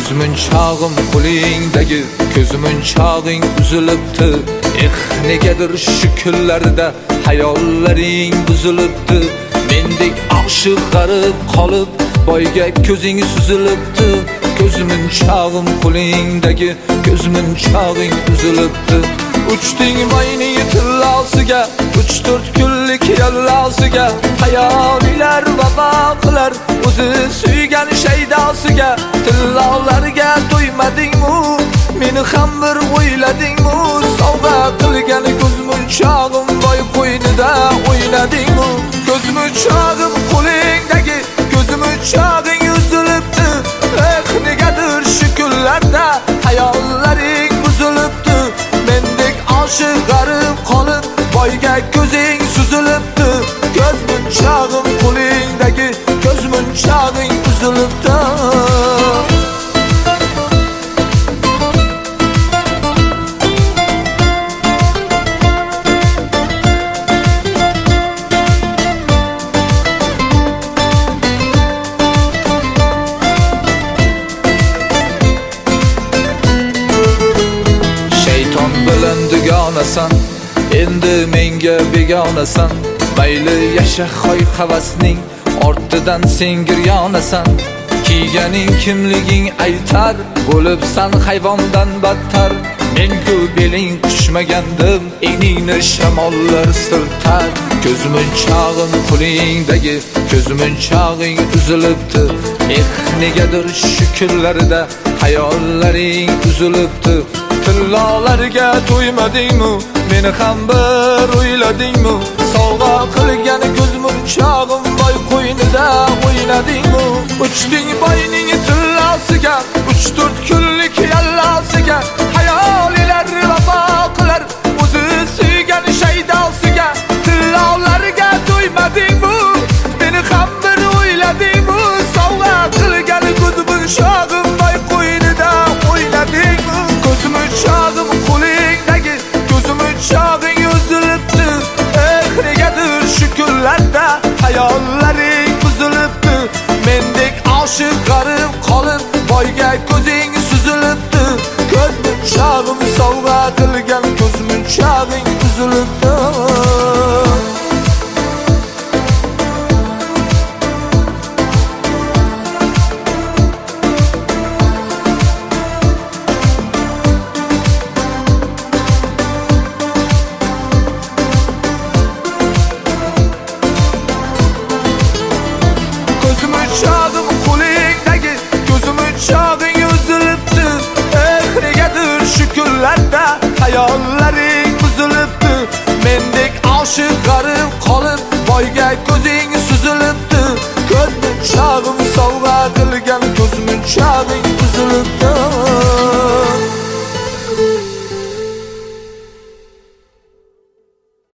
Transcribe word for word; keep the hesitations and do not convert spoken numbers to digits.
Gözümün çağım qo'lingdagi ko'zimün çağın uzilibdi. Eh negadir shu kunlarda hayollaring buzilibdi. Mendek oshiq g'arib qolib boyga ko'zing suzilibdi. Gözümün çağım qo'lingdagi ko'zimün çağın uzilibdi. Uchding mayning tillosiga, uch to'rt kunlik yallosiga, hayolilar vafo qilar o'zi suygan shaydosiga. Tillolarga to'ymadingmi, meni ham bir o'yladingmi? Sovg'a qilgan ko'zimün chog'im boy qo'ynida o'ynadingmi? Ko'zimün chog'im qo'lingdagi ko'zimün chog'ing uzilibdi. Eh negadir shu kunlarda hayollaring buzilibdi. Mendek oshiq g'arib qolib boyga ko'zing suzilibdi. Ko'zimün chog'im qo'lingdagi ko'zimün chog'ing uzilibdi. Shayton bilan dugonasan, endi menga begonasan. Mayli yasha xoy havasning ortidan sen giryonasan. Kiyganing kimliging aytar, bo'libsan hayvondan battar. Men-ku beling qushmagandim, eningni shamollar sirtar. Ko'zimün chog'im qo'lingdagi ko'zimün chog'ing uzilibdi. Eh negadir shu kunlarda hayollaring uzilibdi. Tillolarga to'ymadingmi, meni ham bir o'yladingmi? Sovg'a qilgan ko'zimün chog'im boy qo'ynida o'ynadingmi? Uchding boyning tillosiga, uch to'rt kunlik yallosiga, hayolilar vafo qilar o'zi suygan shaydosiga. Tillolarga to'ymadingmi, meni ham bir o'yladingmi? Sovg'a qilgan ko'zimün chog'im boy qo'ynida o'ynadingmi? Ko'zimün chog'im qo'lingdagi ko'zimün chog'ing uzilibdi. Eh negadir shu kunlarda hayollaring buzilibdi. Mendek oshiq g'arib qolib boyga ko'zing suzilibdi. Ko'zimün chog'im sovg'a qilgan ko'zimün chog'ing uzilibdi.